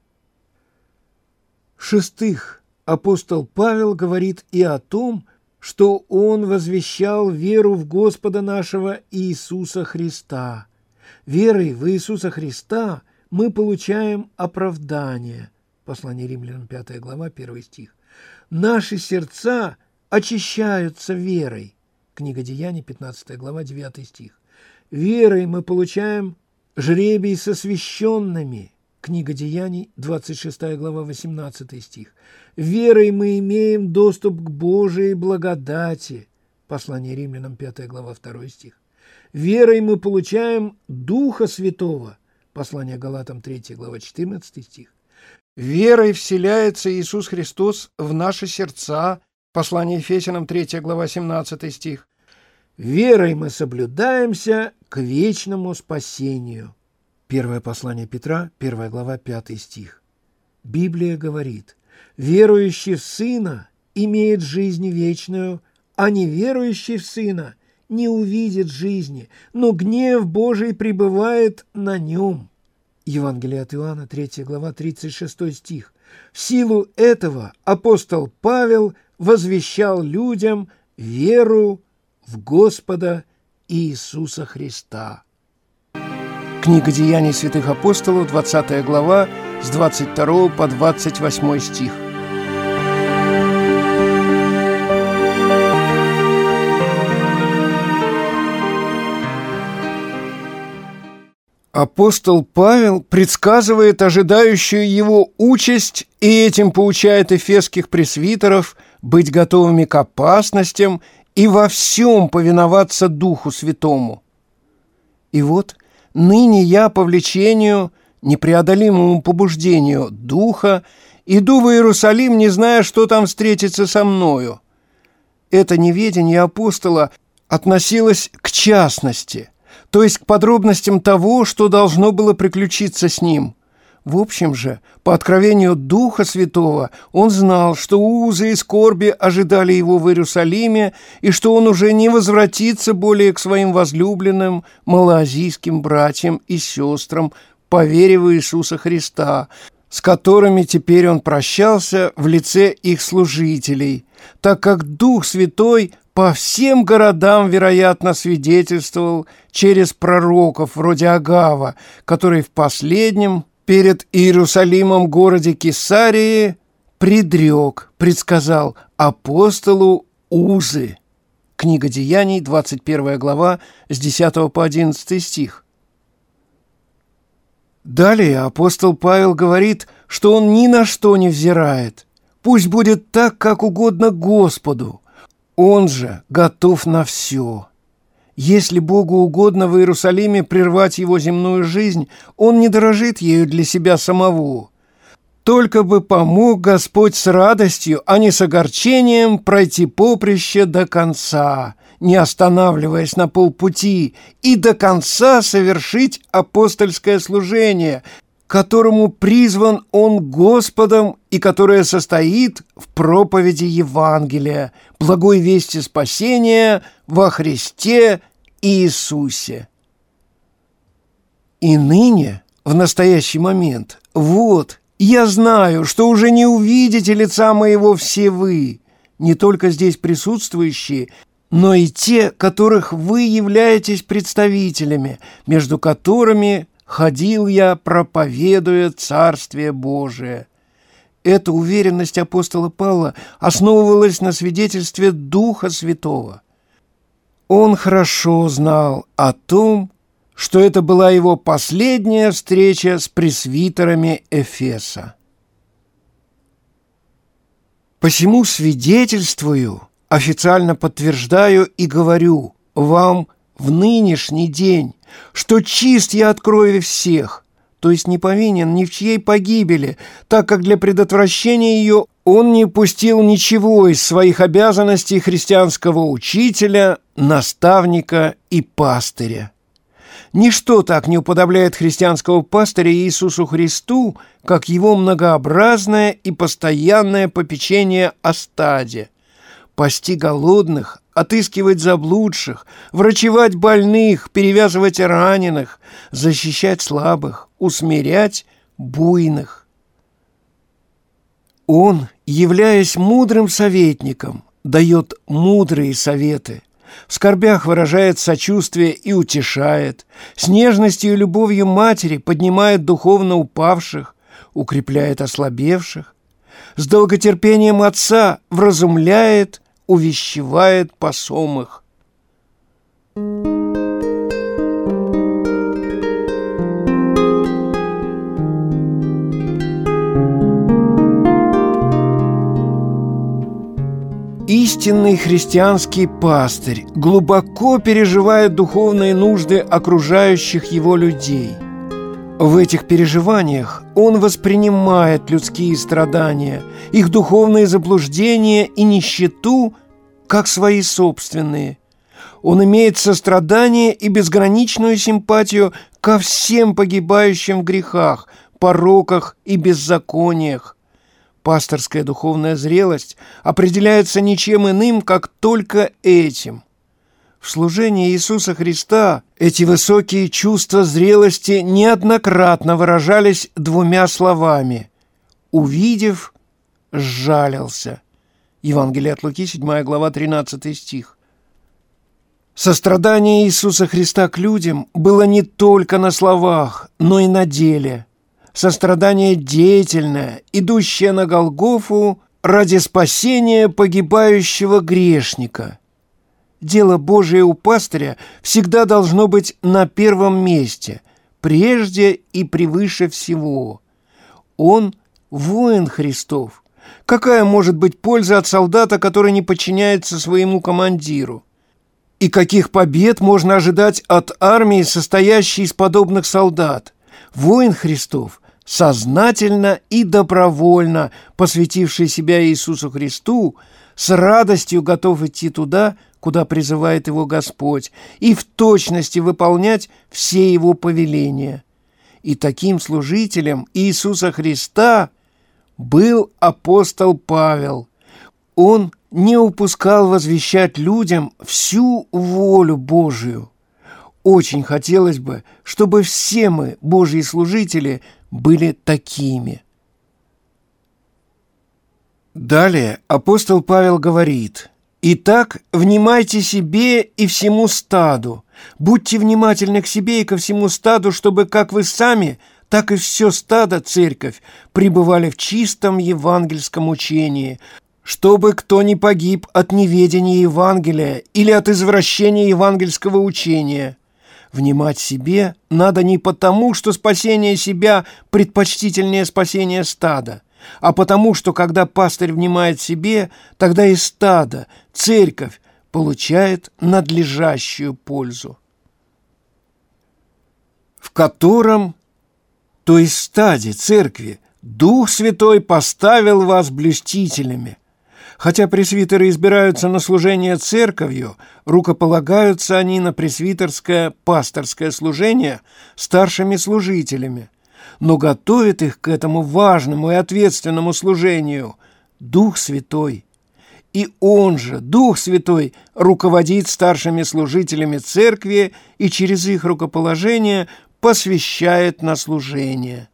В-шестых, апостол Павел говорит и о том, что он возвещал веру в Господа нашего Иисуса Христа. Верой в Иисуса Христа мы получаем оправдание. Послание Римлянам, пятая глава, первый стих. Наши сердца очищаются верой. Книга Деяний, пятнадцатая глава, девятый стих. Верой мы получаем жребий со священными. Книга Деяний, двадцать шестая глава, восемнадцатый стих. Верой мы имеем доступ к Божией благодати. Послание Римлянам, пятая глава, второй стих. Верой мы получаем Духа Святого. Послание Галатам, третья глава, четырнадцатый стих. Верой вселяется Иисус Христос в наши сердца. Послание Ефесянам, третья глава, семнадцатый стих. Верой мы соблюдаемся к вечному спасению. Первое послание Петра, первая глава, пятый стих. Библия говорит: «Верующий в Сына имеет жизнь вечную, а неверующий в Сына не увидит жизни, но гнев Божий пребывает на нем». Евангелие от Иоанна, третья глава, тридцать шестой стих. В силу этого апостол Павел возвещал людям веру в Господа Иисуса Христа. Книга Деяний святых апостолов, двадцатая глава, с двадцать второго по двадцать восьмой стих. Апостол Павел предсказывает ожидающую его участь и этим поучает эфесских пресвитеров быть готовыми к опасностям и во всем повиноваться Духу Святому. И вот ныне я по влечению, непреодолимому побуждению Духа, иду в Иерусалим, не зная, что там встретится со мною. Это неведение апостола относилось к частности, то есть к подробностям того, что должно было приключиться с ним. В общем же, по откровению Духа Святого, он знал, что узы и скорби ожидали его в Иерусалиме и что он уже не возвратится более к своим возлюбленным малоазийским братьям и сестрам по вере в Иисуса Христа, с которыми теперь он прощался в лице их служителей, так как Дух Святой по всем городам, вероятно, свидетельствовал через пророков вроде Агава, который в последнем, перед Иерусалимом, городе Кесарии, предрек, предсказал апостолу Узы. Книга Деяний, двадцать первая глава, с десятого по одиннадцатый стих. Далее апостол Павел говорит, что он ни на что не взирает. Пусть будет так, как угодно Господу. Он же готов на все. Если Богу угодно в Иерусалиме прервать его земную жизнь, он не дорожит ею для себя самого. Только бы помог Господь с радостью, а не с огорчением пройти поприще до конца, не останавливаясь на полпути, и до конца совершить апостольское служение, которому призван он Господом и которое состоит в проповеди Евангелия, благой вести спасения во Христе Иисусе. И ныне, в настоящий момент, вот, я знаю, что уже не увидите лица моего все вы, не только здесь присутствующие, но и те, которых вы являетесь представителями, между которыми ходил я, проповедуя Царствие Божие. Эта уверенность апостола Павла основывалась на свидетельстве Духа Святого. Он хорошо знал о том, что это была его последняя встреча с пресвитерами Эфеса. «Посему свидетельствую, официально подтверждаю и говорю вам в нынешний день, что чист я от крови всех, то есть не повинен ни в чьей погибели, так как для предотвращения ее он не пустил ничего из своих обязанностей христианского учителя, наставника и пастыря. Ничто так не уподобляет христианского пастыря Иисусу Христу, как его многообразное и постоянное попечение о стаде, пасти голодных, отыскивать заблудших, врачевать больных, перевязывать раненых, защищать слабых, усмирять буйных. Он, являясь мудрым советником, дает мудрые советы, в скорбях выражает сочувствие и утешает, с нежностью и любовью матери поднимает духовно упавших, укрепляет ослабевших, с долготерпением отца вразумляет, увещевает посомых. Истинный христианский пастырь глубоко переживает духовные нужды окружающих его людей. В этих переживаниях он воспринимает людские страдания, их духовные заблуждения и нищету как свои собственные. Он имеет сострадание и безграничную симпатию ко всем погибающим в грехах, пороках и беззакониях. Пасторская духовная зрелость определяется ничем иным, как только этим. В служении Иисуса Христа эти высокие чувства зрелости неоднократно выражались двумя словами: «увидев, сжалился». Евангелие от Луки, седьмая глава, тринадцатый стих. Сострадание Иисуса Христа к людям было не только на словах, но и на деле. Сострадание деятельное, идущее на Голгофу ради спасения погибающего грешника. Дело Божие у пастыря всегда должно быть на первом месте, прежде и превыше всего. Он – воин Христов. Какая может быть польза от солдата, который не подчиняется своему командиру? И каких побед можно ожидать от армии, состоящей из подобных солдат? Воин Христов, сознательно и добровольно посвятивший себя Иисусу Христу, с радостью готов идти туда, куда призывает его Господь, и в точности выполнять все его повеления. И таким служителем Иисуса Христа был апостол Павел. Он не упускал возвещать людям всю волю Божию. Очень хотелось бы, чтобы все мы, Божьи служители, были такими. Далее апостол Павел говорит: «Итак, внимайте себе и всему стаду, будьте внимательны к себе и ко всему стаду, чтобы как вы сами, так и все стадо, церковь, пребывали в чистом евангельском учении, чтобы кто не погиб от неведения Евангелия или от извращения евангельского учения». Внимать себе надо не потому, что спасение себя предпочтительнее спасения стада, а потому, что когда пастырь внимает себе, тогда и стадо, церковь, получает надлежащую пользу. В котором, то есть стаде, церкви, Дух Святой поставил вас блюстителями. Хотя пресвитеры избираются на служение церковью, рукополагаются они на пресвитерское пасторское служение старшими служителями, но готовит их к этому важному и ответственному служению Дух Святой. И Он же, Дух Святой, руководит старшими служителями церкви и через их рукоположение посвящает на служение.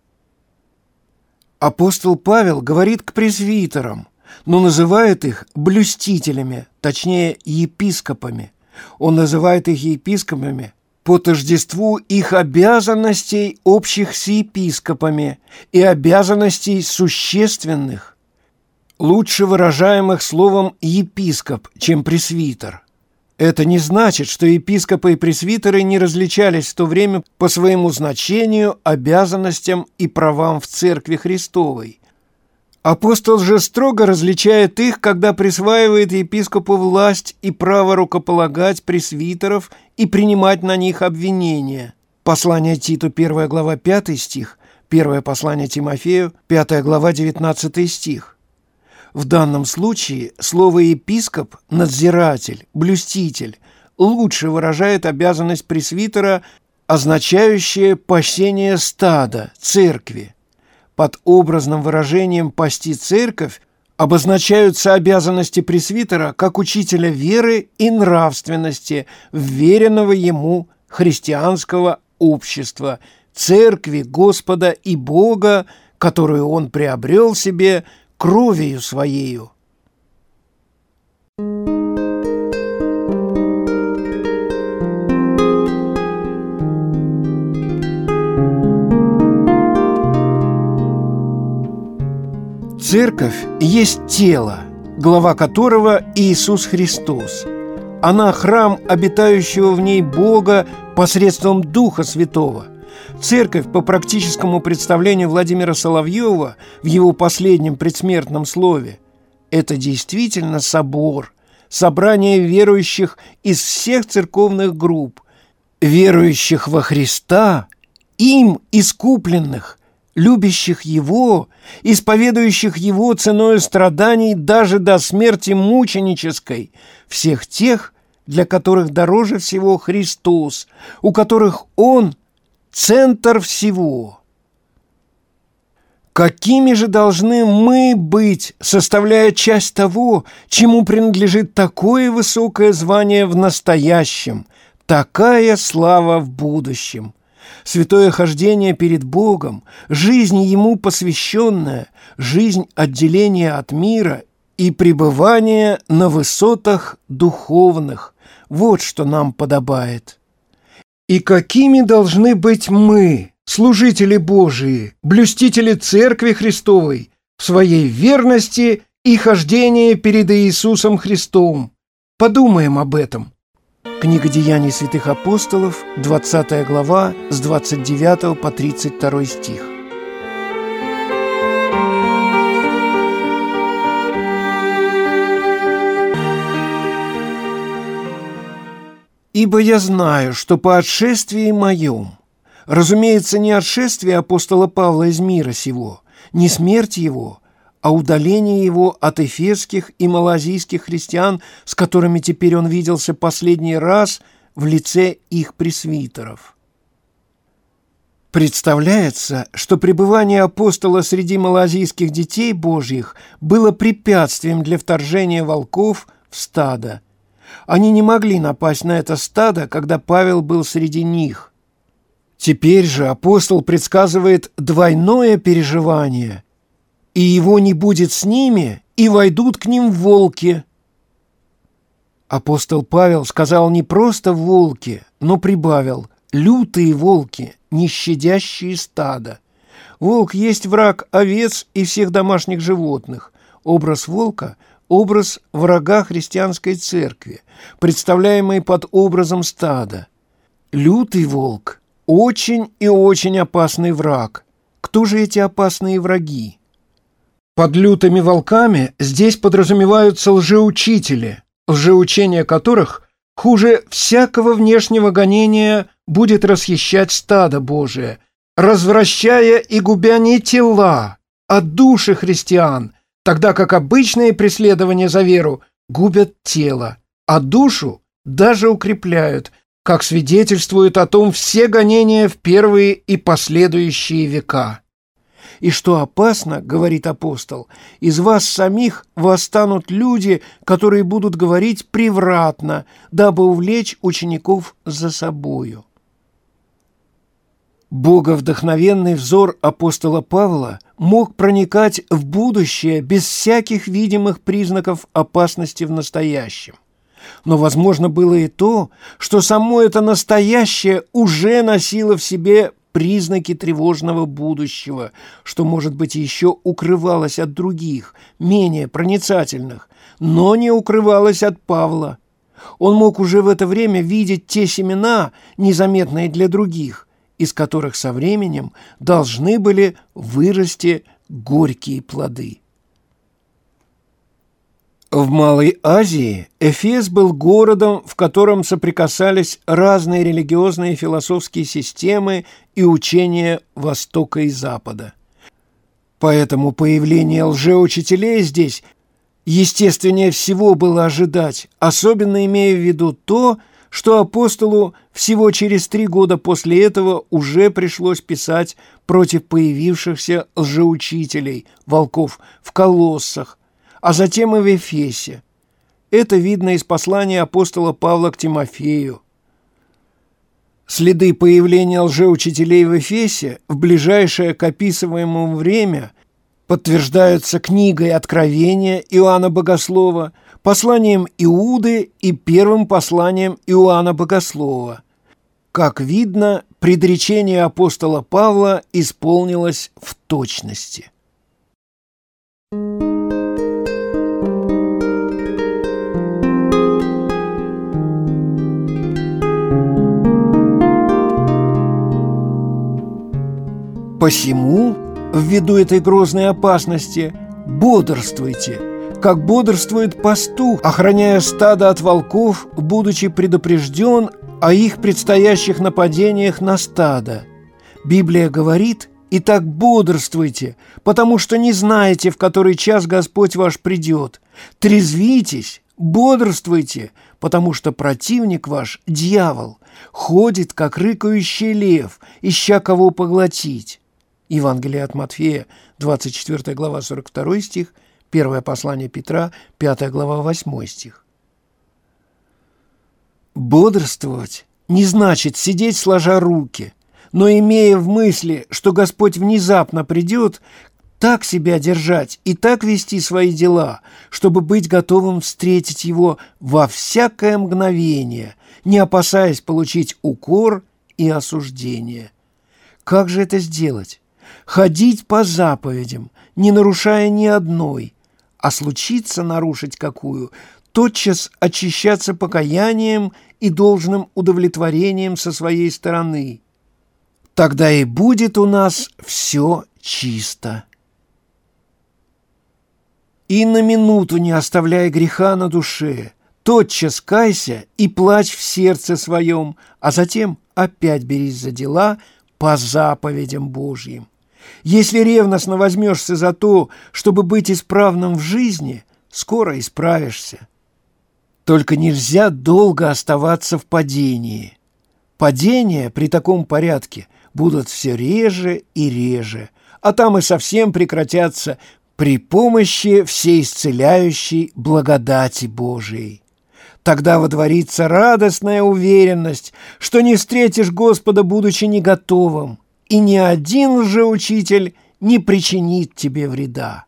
Апостол Павел говорит к пресвитерам, но называет их блюстителями, точнее епископами. Он называет их епископами по тождеству их обязанностей, общих с епископами, и обязанностей существенных, лучше выражаемых словом «епископ», чем «пресвитер». Это не значит, что епископы и пресвитеры не различались в то время по своему значению, обязанностям и правам в Церкви Христовой. Апостол же строго различает их, когда присваивает епископу власть и право рукополагать пресвитеров и принимать на них обвинения. Послание Титу, первая глава, пятый стих, первое послание Тимофею, пятая глава, девятнадцатый стих. В данном случае слово «епископ», «надзиратель», «блюститель» лучше выражает обязанность пресвитера, означающая пасение стада, церкви. Под образным выражением «пасти церковь» обозначаются обязанности пресвитера как учителя веры и нравственности, вверенного ему христианского общества, церкви Господа и Бога, которую он приобрел себе кровью своею. Церковь есть тело, глава которого Иисус Христос. Она храм обитающего в ней Бога посредством Духа Святого. Церковь, по практическому представлению Владимира Соловьева в его последнем предсмертном слове, это действительно собор, собрание верующих из всех церковных групп, верующих во Христа, им искупленных, любящих Его, исповедующих Его ценою страданий даже до смерти мученической, всех тех, для которых дороже всего Христос, у которых Он – центр всего. Какими же должны мы быть, составляя часть того, чему принадлежит такое высокое звание в настоящем, такая слава в будущем? Святое хождение перед Богом, жизнь Ему посвященная, жизнь отделения от мира и пребывание на высотах духовных – вот что нам подобает. И какими должны быть мы, служители Божии, блюстители Церкви Христовой, в своей верности и хождении перед Иисусом Христом? Подумаем об этом. Книга Деяний святых апостолов, двадцатая глава, с двадцать девятого по тридцать второй стих. «Ибо я знаю, что по отшествии моем, разумеется, не отшествие апостола Павла из мира сего, не смерть его, а удаление его от эфесских и малазийских христиан, с которыми теперь он виделся последний раз в лице их пресвитеров». Представляется, что пребывание апостола среди малазийских детей Божьих было препятствием для вторжения волков в стадо. Они не могли напасть на это стадо, когда Павел был среди них. Теперь же апостол предсказывает двойное переживание, и его не будет с ними, и войдут к ним волки. Апостол Павел сказал не просто волки, но прибавил лютые волки, не щадящие стадо. Волк есть враг овец и всех домашних животных. Образ волка – образ врага христианской церкви, представляемый под образом стада. Лютый волк – очень и очень опасный враг. Кто же эти опасные враги? Под лютыми волками здесь подразумеваются лжеучители, лжеучение которых хуже всякого внешнего гонения будет расхищать стадо Божие, развращая и губя не тела, а души христиан, тогда как обычные преследования за веру губят тело, а душу даже укрепляют, как свидетельствуют о том все гонения в первые и последующие века. И что опасно, говорит апостол, из вас самих восстанут люди, которые будут говорить превратно, дабы увлечь учеников за собою. Боговдохновенный взор апостола Павла мог проникать в будущее без всяких видимых признаков опасности в настоящем. Но возможно было и то, что само это настоящее уже носило в себе признаки тревожного будущего, что, может быть, еще укрывалось от других, менее проницательных, но не укрывалось от Павла. Он мог уже в это время видеть те семена, незаметные для других, из которых со временем должны были вырасти горькие плоды. В Малой Азии Эфес был городом, в котором соприкасались разные религиозные и философские системы и учения Востока и Запада. Поэтому появление лжеучителей здесь естественнее всего было ожидать, особенно имея в виду то, что апостолу всего через три года после этого уже пришлось писать против появившихся лжеучителей, волков, в Колоссах, а затем и в Эфесе. Это видно из послания апостола Павла к Тимофею. Следы появления лжеучителей в Эфесе в ближайшее к описываемому время подтверждаются книгой Откровения Иоанна Богослова, посланием Иуды и первым посланием Иоанна Богослова. Как видно, предречение апостола Павла исполнилось в точности. Посему, ввиду этой грозной опасности, бодрствуйте, как бодрствует пастух, охраняя стадо от волков, будучи предупрежден о их предстоящих нападениях на стадо. Библия говорит: «Итак бодрствуйте, потому что не знаете, в который час Господь ваш придет. Трезвитесь, бодрствуйте, потому что противник ваш, дьявол, ходит, как рыкающий лев, ища кого поглотить». Евангелие от Матфея, двадцать четвёртая глава, сорок второй стих, первое послание Петра, пятая глава, восьмой стих. Бодрствовать не значит сидеть сложа руки, но, имея в мысли, что Господь внезапно придет, так себя держать и так вести свои дела, чтобы быть готовым встретить Его во всякое мгновение, не опасаясь получить укор и осуждение. Как же это сделать? Ходить по заповедям, не нарушая ни одной, а случится нарушить какую, тотчас очищаться покаянием и должным удовлетворением со своей стороны. Тогда и будет у нас все чисто. И на минуту не оставляй греха на душе, тотчас кайся и плачь в сердце своем, а затем опять берись за дела по заповедям Божьим. Если ревностно возьмешься за то, чтобы быть исправным в жизни, скоро исправишься. Только нельзя долго оставаться в падении. Падения при таком порядке будут все реже и реже, а там и совсем прекратятся при помощи всеисцеляющей благодати Божией. Тогда водворится радостная уверенность, что не встретишь Господа, будучи не готовым, и ни один лжеучитель не причинит тебе вреда.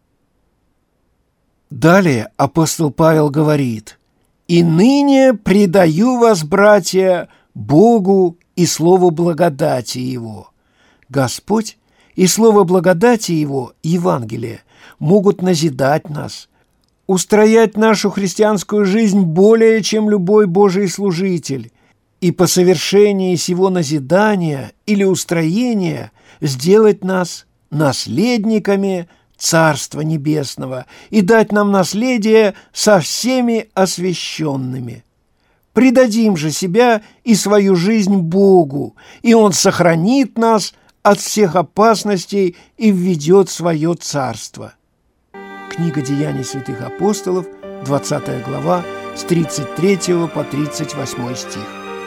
Далее апостол Павел говорит: «И ныне предаю вас, братья, Богу и слову благодати Его». Господь и слово благодати Его, Евангелие, могут назидать нас, устроять нашу христианскую жизнь более, чем любой Божий служитель, и по совершении сего назидания или устроения сделать нас наследниками Царства Небесного и дать нам наследие со всеми освященными. Предадим же себя и свою жизнь Богу, и Он сохранит нас от всех опасностей и введет в свое царство. Книга Деяний святых апостолов, двадцатая глава, с тридцать третьего по тридцать восьмой стих.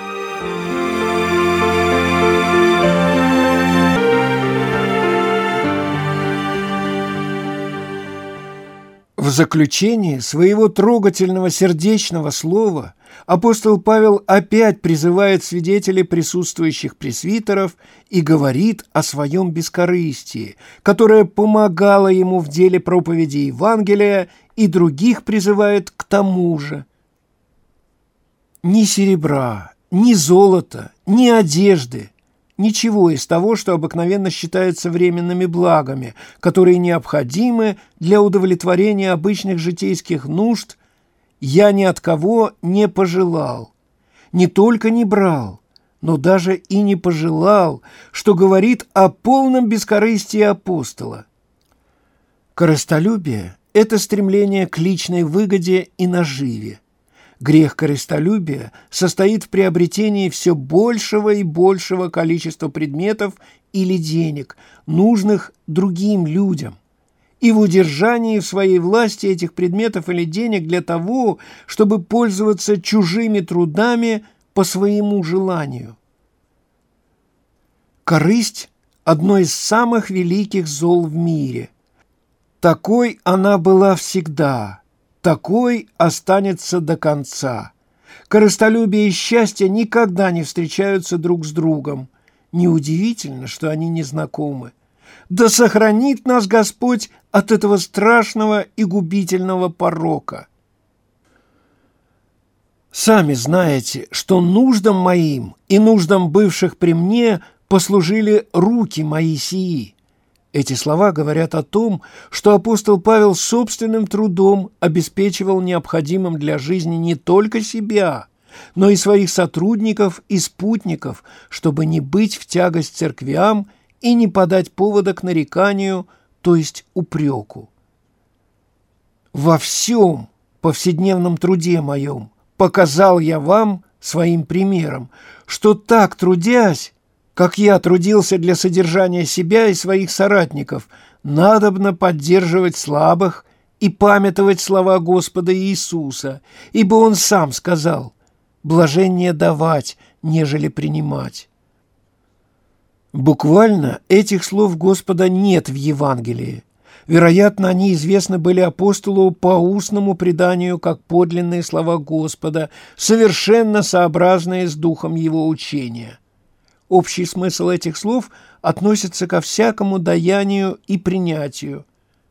В заключении своего трогательного сердечного слова апостол Павел опять призывает свидетелей присутствующих пресвитеров и говорит о своем бескорыстии, которое помогало ему в деле проповеди Евангелия, и других призывает к тому же. Ни серебра, ни золота, ни одежды, ничего из того, что обыкновенно считается временными благами, которые необходимы для удовлетворения обычных житейских нужд, я ни от кого не пожелал, не только не брал, но даже и не пожелал, что говорит о полном бескорыстии апостола. Корыстолюбие – это стремление к личной выгоде и наживе. Грех корыстолюбия состоит в приобретении все большего и большего количества предметов или денег, нужных другим людям, и в удержании в своей власти этих предметов или денег для того, чтобы пользоваться чужими трудами по своему желанию. Корысть – одно из самых великих зол в мире. Такой она была всегда, такой останется до конца. Корыстолюбие и счастье никогда не встречаются друг с другом. Неудивительно, что они не знакомы. Да сохранит нас Господь от этого страшного и губительного порока. Сами знаете, что нуждам моим и нуждам бывших при мне послужили руки мои сии. Эти слова говорят о том, что апостол Павел собственным трудом обеспечивал необходимым для жизни не только себя, но и своих сотрудников и спутников, чтобы не быть в тягость церквям и не подать повода к нареканию, то есть упреку. «Во всем повседневном труде моем показал я вам своим примером, что так трудясь, как я трудился для содержания себя и своих соратников, надобно поддерживать слабых и памятовать слова Господа Иисуса, ибо Он сам сказал: блаженнее давать, нежели принимать». Буквально этих слов Господа нет в Евангелии. Вероятно, они известны были апостолу по устному преданию как подлинные слова Господа, совершенно сообразные с духом его учения. Общий смысл этих слов относится ко всякому даянию и принятию,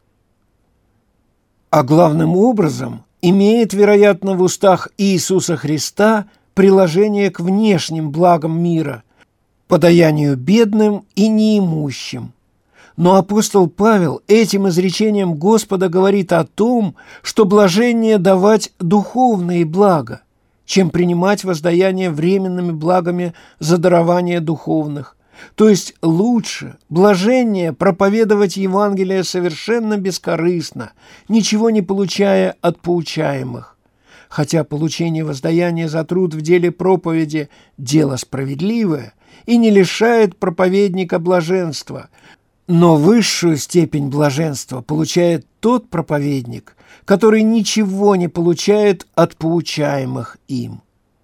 а главным образом имеет, вероятно, в устах Иисуса Христа приложение к внешним благам мира, подаянию бедным и неимущим. Но апостол Павел этим изречением Господа говорит о том, что блаженнее давать духовные блага, чем принимать воздаяние временными благами за дарование духовных. То есть лучше, блаженнее проповедовать Евангелие совершенно бескорыстно, ничего не получая от поучаемых. Хотя получение воздаяния за труд в деле проповеди – дело справедливое и не лишает проповедника блаженства, но высшую степень блаженства получает тот проповедник, который ничего не получает от поучаемых им.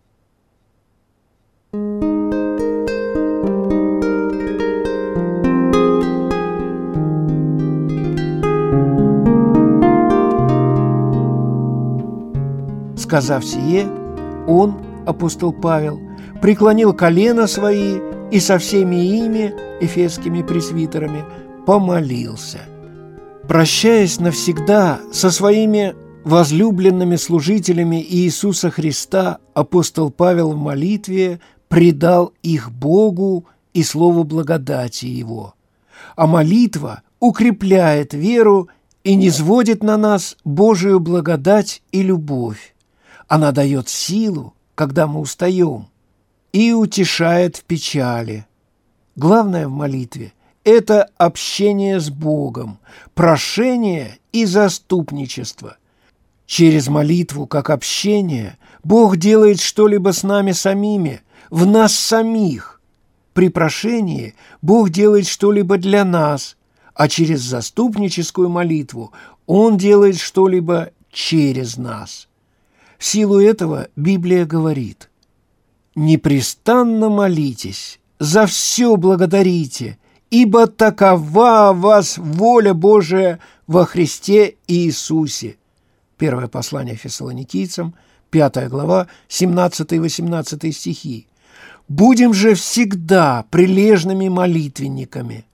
Сказав сие, он, апостол Павел, преклонил колена свои и со всеми ими, эфесскими пресвитерами, помолился. Прощаясь навсегда со своими возлюбленными служителями Иисуса Христа, апостол Павел в молитве предал их Богу и слову благодати Его. А молитва укрепляет веру и низводит на нас Божию благодать и любовь. Она дает силу, когда мы устаем, и утешает в печали. Главное в молитве – это общение с Богом, прошение и заступничество. Через молитву, как общение, Бог делает что-либо с нами самими, в нас самих. При прошении Бог делает что-либо для нас, а через заступническую молитву Он делает что-либо через нас. В силу этого Библия говорит: «Непрестанно молитесь, за все благодарите, ибо такова о вас воля Божия во Христе Иисусе». Первое послание Фессалоникийцам, пятая глава, семнадцатый-восемнадцатый стихи. «Будем же всегда прилежными молитвенниками».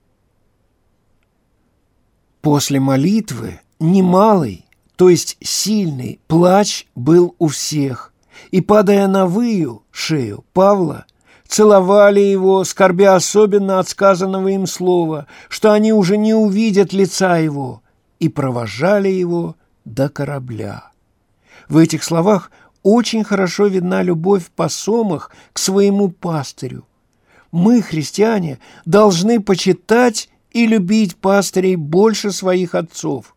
После молитвы немалый, то есть сильный плач был у всех, и, падая на выю, шею Павла, целовали его, скорбя особенно от сказанного им слова, что они уже не увидят лица его, и провожали его до корабля. В этих словах очень хорошо видна любовь посомых к своему пастырю. Мы, христиане, должны почитать и любить пастырей больше своих отцов.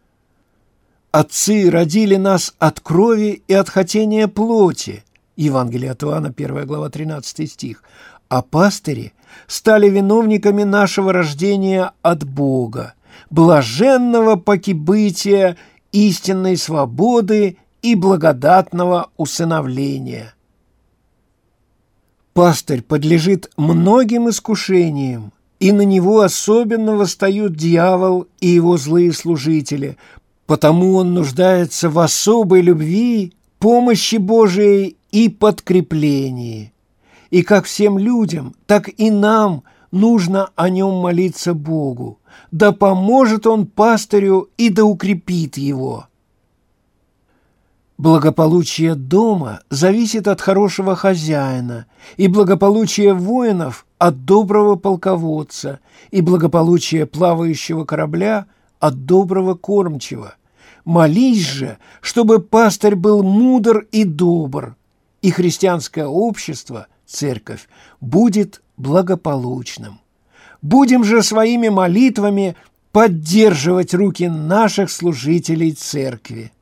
Отцы родили нас от крови и от хотения плоти. Евангелие от Иоанна, первая глава, тринадцатый стих. А пастыри стали виновниками нашего рождения от Бога, блаженного покибытия истинной свободы и благодатного усыновления. Пастырь подлежит многим искушениям, и на него особенно восстают дьявол и его злые служители, потому он нуждается в особой любви, помощи Божией и подкреплении. И как всем людям, так и нам нужно о нем молиться Богу. Да поможет он пастырю и да укрепит его. Благополучие дома зависит от хорошего хозяина, и благополучие воинов от доброго полководца, и благополучие плавающего корабля от доброго кормчего. Молись же, чтобы пастырь был мудр и добр, и христианское общество, церковь, будет благополучным. Будем же своими молитвами поддерживать руки наших служителей церкви.